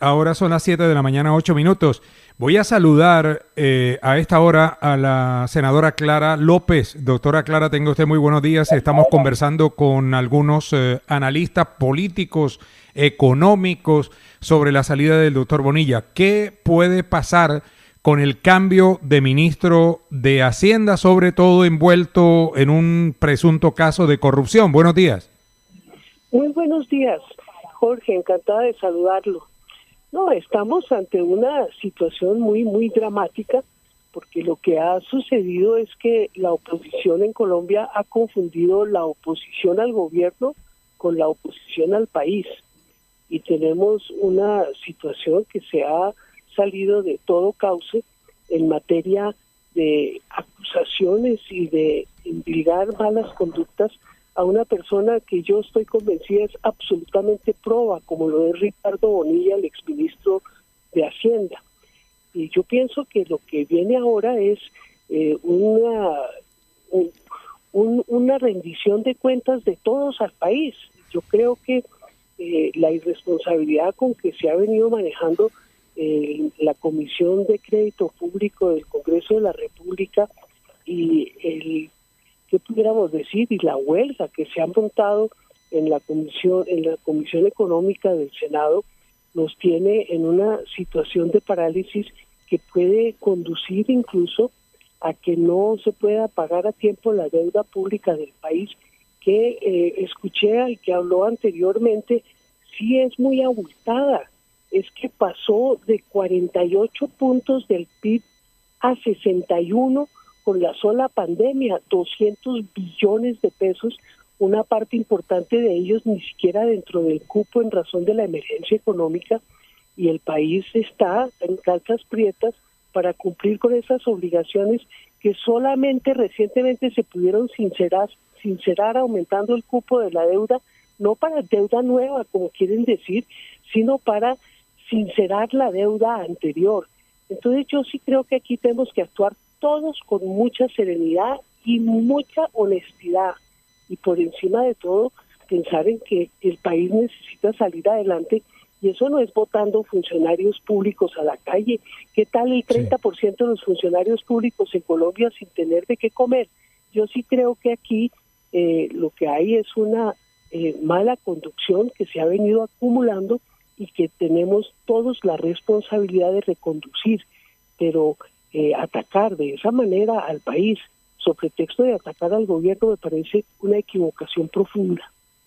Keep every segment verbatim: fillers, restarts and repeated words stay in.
Ahora son las siete de la mañana, ocho minutos. Voy a saludar eh, a esta hora a la senadora Clara López. Doctora Clara, tenga usted muy buenos días. Estamos conversando con algunos eh, analistas políticos, económicos, sobre la salida del doctor Bonilla. ¿Qué puede pasar con el cambio de ministro de Hacienda, sobre todo envuelto en un presunto caso de corrupción? Buenos días. Muy buenos días, Jorge. Encantada de saludarlo. No, estamos ante una situación muy, muy dramática, porque lo que ha sucedido es que la oposición en Colombia ha confundido la oposición al gobierno con la oposición al país. Y tenemos una situación que se ha salido de todo cauce en materia de acusaciones y de endilgar malas conductas a una persona que yo estoy convencida es absolutamente proba, como lo es Ricardo Bonilla, el exministro de Hacienda. Y yo pienso que lo que viene ahora es eh, una, un, un, una rendición de cuentas de todos al país. Yo creo que eh, la irresponsabilidad con que se ha venido manejando eh, la Comisión de Crédito Público del Congreso de la República y el ¿qué pudiéramos decir? Y la huelga que se ha montado en la comisión, en la Comisión Económica del Senado, nos tiene en una situación de parálisis que puede conducir incluso a que no se pueda pagar a tiempo la deuda pública del país, que eh, escuché al que habló anteriormente, sí es muy abultada. Es que pasó de cuarenta y ocho puntos del P I B a sesenta y uno con la sola pandemia, doscientos billones de pesos, una parte importante de ellos ni siquiera dentro del cupo en razón de la emergencia económica, y el país está en calzas prietas para cumplir con esas obligaciones que solamente recientemente se pudieron sincerar, sincerar aumentando el cupo de la deuda, no para deuda nueva, como quieren decir, sino para sincerar la deuda anterior. Entonces yo sí creo que aquí tenemos que actuar todos con mucha serenidad y mucha honestidad, y por encima de todo pensar en que el país necesita salir adelante, y eso no es votando funcionarios públicos a la calle. ¿Qué tal el treinta por ciento de los funcionarios públicos en Colombia sin tener de qué comer? Yo sí creo que aquí eh, lo que hay es una eh, mala conducción que se ha venido acumulando y que tenemos todos la responsabilidad de reconducir, pero Eh, atacar de esa manera al país, sobre pretexto de atacar al gobierno, me parece una equivocación profunda.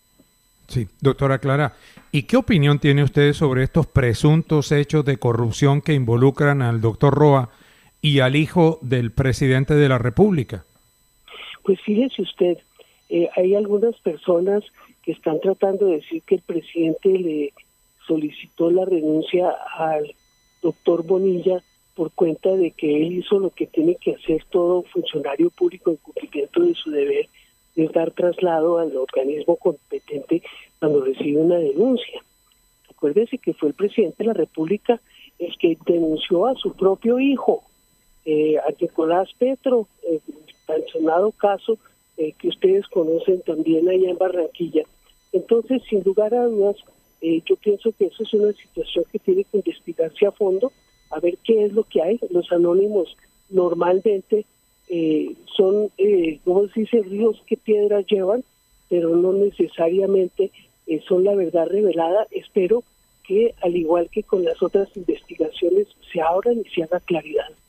Sí, doctora Clara, ¿y qué opinión tiene usted sobre estos presuntos hechos de corrupción que involucran al doctor Roa y al hijo del presidente de la República? Pues fíjese usted, eh, hay algunas personas que están tratando de decir que el presidente le solicitó la renuncia al doctor Bonilla por cuenta de que él hizo lo que tiene que hacer todo funcionario público en cumplimiento de su deber, de dar traslado al organismo competente cuando recibe una denuncia. Acuérdese que fue el presidente de la República el que denunció a su propio hijo, eh, a Nicolás Petro, el mencionado caso eh, que ustedes conocen también allá en Barranquilla. Entonces, sin lugar a dudas, eh, yo pienso que eso es una situación que tiene que investigarse a fondo, a ver qué es lo que hay. Los anónimos normalmente eh, son, eh, como se dice, ríos que piedras llevan, pero no necesariamente eh, son la verdad revelada. Espero que, al igual que con las otras investigaciones, se abran y se haga claridad.